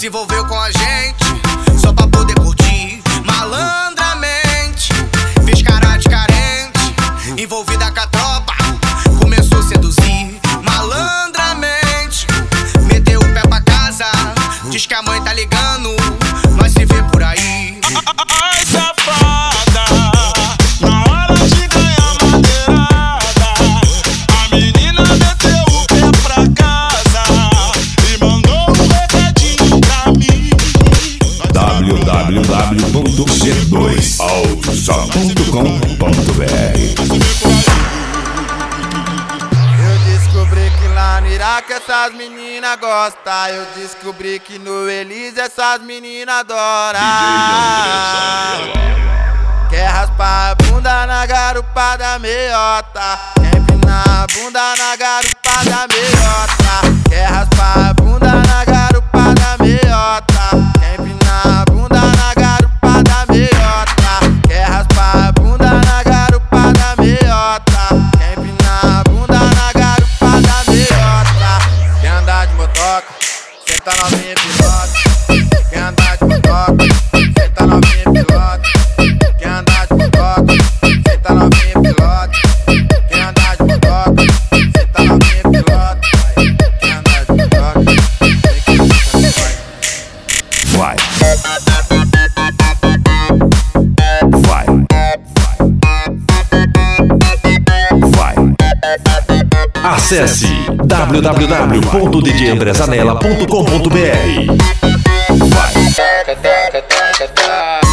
se envolveu com a gente só pra poder curtir malandramente. Fez cara de carente, envolvida com a tropa, começou a seduzir malandramente. Meteu o pé pra casa, diz que a mãe tá ligando, nós se vê por aí. Ai, safada, na hora de ganhar madeirada, a menina meteu o pé pra casa e mandou um recadinho pra mim. www.g2audiosó.com.br. Eu descobri que lá no Iraque essas meninas gostam. Eu descobri que no Elise essas meninas adoram. Quer raspar a bunda na garupa da meiota, quer empinar a bunda na garupa da meiota. Quer raspar a bunda na garupa da meiota, quer empinar a bunda na garupa da meiota. Quer raspar a bunda na garupa da meiota, quer empinar a bunda na garupa da meiota. Quer andar de motoca, senta novinha e pilota. Quer andar de motoca, senta novinha e pilota. Quer andar de motoca, senta novinha e pilota. Quer andar de motoca, senta novinha e pilota. Quer andar de motoca, vem que Vai. Vai. Vai. Acesse www.djandrezanella.com.br. Vai.